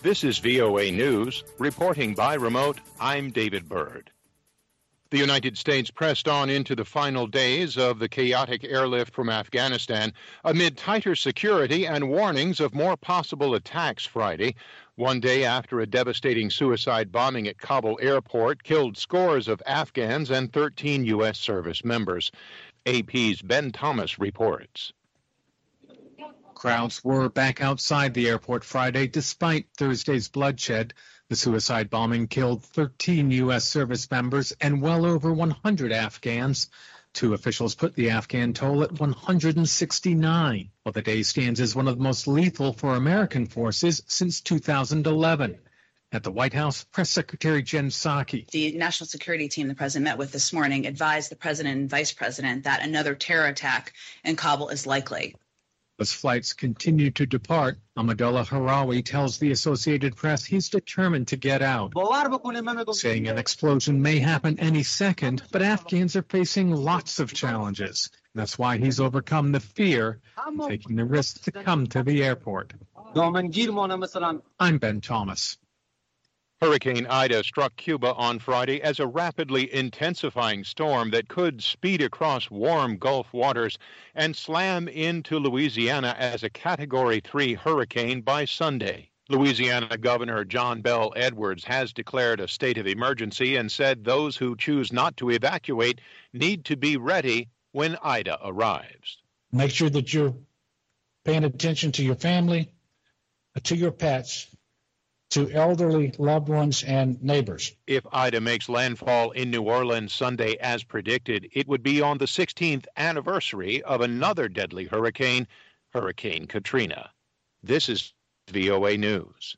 This is VOA News. Reporting by remote, I'm David Byrd. The United States pressed on into the final days of the chaotic airlift from Afghanistan amid tighter security and warnings of more possible attacks Friday, one day after a devastating suicide bombing at Kabul airport killed scores of Afghans and 13 U.S. service members. AP's Ben Thomas reports. Crowds were back outside the airport Friday despite Thursday's bloodshed. The suicide bombing killed 13 U.S. service members and well over 100 Afghans. Two officials put the Afghan toll at 169, while the day stands as one of the most lethal for American forces since 2011. At the White House, Press Secretary Jen Psaki. The national security team the president met with this morning advised the president and vice president that another terror attack in Kabul is likely. As flights continue to depart, Ahmadullah Harawi tells the Associated Press he's determined to get out, saying an explosion may happen any second, but Afghans are facing lots of challenges. That's why he's overcome the fear and taking the risk to come to the airport. I'm Ben Thomas. Hurricane Ida struck Cuba on Friday as a rapidly intensifying storm that could speed across warm Gulf waters and slam into Louisiana as a Category 3 hurricane by Sunday. Louisiana Governor John Bell Edwards has declared a state of emergency and said those who choose not to evacuate need to be ready when Ida arrives. Make sure that you're paying attention to your family, to your pets, to elderly loved ones and neighbors. If Ida makes landfall in New Orleans Sunday as predicted, it would be on the 16th anniversary of another deadly hurricane, Hurricane Katrina. This is VOA News.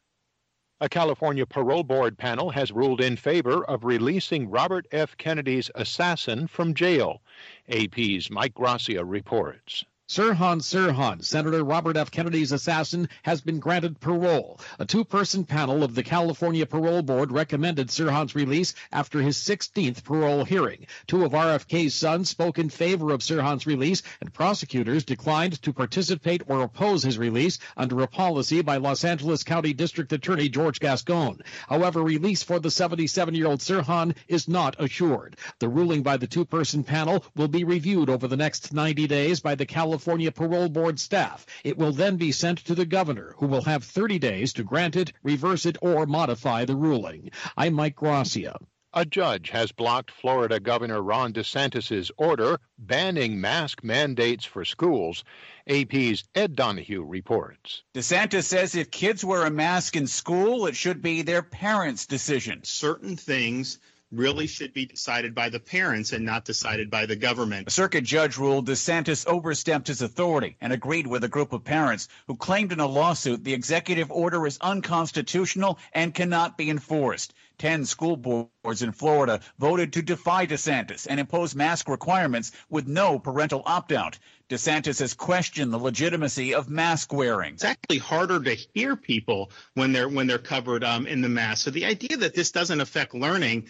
A California parole board panel has ruled in favor of releasing Robert F. Kennedy's assassin from jail. AP's Mike Gracia reports. Sirhan Sirhan, Senator Robert F. Kennedy's assassin, has been granted parole. A two-person panel of the California Parole Board recommended Sirhan's release after his 16th parole hearing. Two of RFK's sons spoke in favor of Sirhan's release, and prosecutors declined to participate or oppose his release under a policy by Los Angeles County District Attorney George Gascon. However, release for the 77-year-old Sirhan is not assured. The ruling by the two-person panel will be reviewed over the next 90 days by the California Parole Board staff. It will then be sent to the governor, who will have 30 days to grant it, reverse it, or modify the ruling. I'm Mike Gracia. A judge has blocked Florida Governor Ron DeSantis' order banning mask mandates for schools. AP's Ed Donahue reports. DeSantis says if kids wear a mask in school, it should be their parents' decision. Certain things really should be decided by the parents and not decided by the government. A circuit judge ruled DeSantis overstepped his authority and agreed with a group of parents who claimed in a lawsuit the executive order is unconstitutional and cannot be enforced. 10 school boards in Florida voted to defy DeSantis and impose mask requirements with no parental opt-out. DeSantis has questioned the legitimacy of mask wearing. It's actually harder to hear people when they're covered in the mask. So the idea that this doesn't affect learning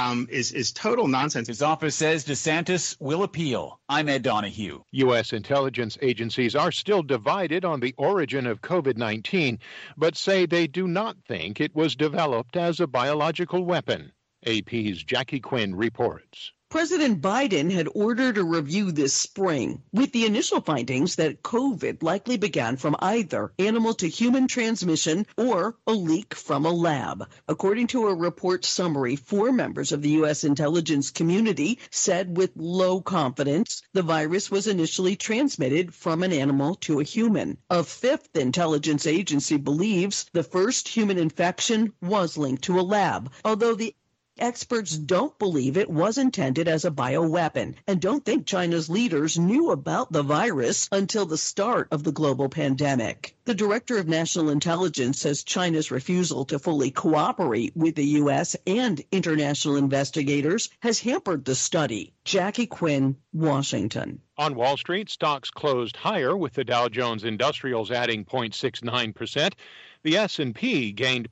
is total nonsense. His office says DeSantis will appeal. I'm Ed Donahue. U.S. intelligence agencies are still divided on the origin of COVID-19, but say they do not think it was developed as a biological weapon. AP's Jackie Quinn reports. President Biden had ordered a review this spring with the initial findings that COVID likely began from either animal to human transmission or a leak from a lab. According to a report summary, 4 members of the U.S. intelligence community said with low confidence the virus was initially transmitted from an animal to a human. A 5th intelligence agency believes the first human infection was linked to a lab, although the experts don't believe it was intended as a bioweapon and don't think China's leaders knew about the virus until the start of the global pandemic. The director of national intelligence says China's refusal to fully cooperate with the U.S. and international investigators has hampered the study. Jackie Quinn, Washington. On Wall Street, stocks closed higher with the Dow Jones Industrials adding 0.69%. The S&P gained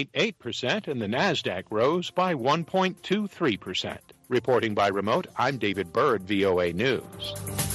0.88% and the Nasdaq rose by 1.23%. Reporting by remote, I'm David Byrd, VOA News.